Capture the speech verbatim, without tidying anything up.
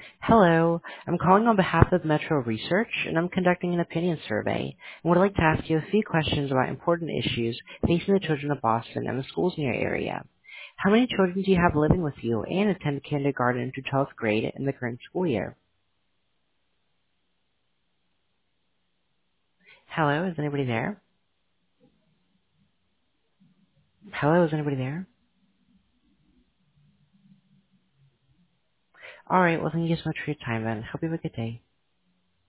Hello. I'm calling on behalf of Metro Research, and I'm conducting an opinion survey and would like to ask you a few questions about important issues facing the children of Boston and the schools in your area. How many children do you have living with you and attend kindergarten through twelfth grade in the current school year? Hello, is anybody there? Hello, is anybody there? All right, well, thank you so much for your time, and hope you have a good day.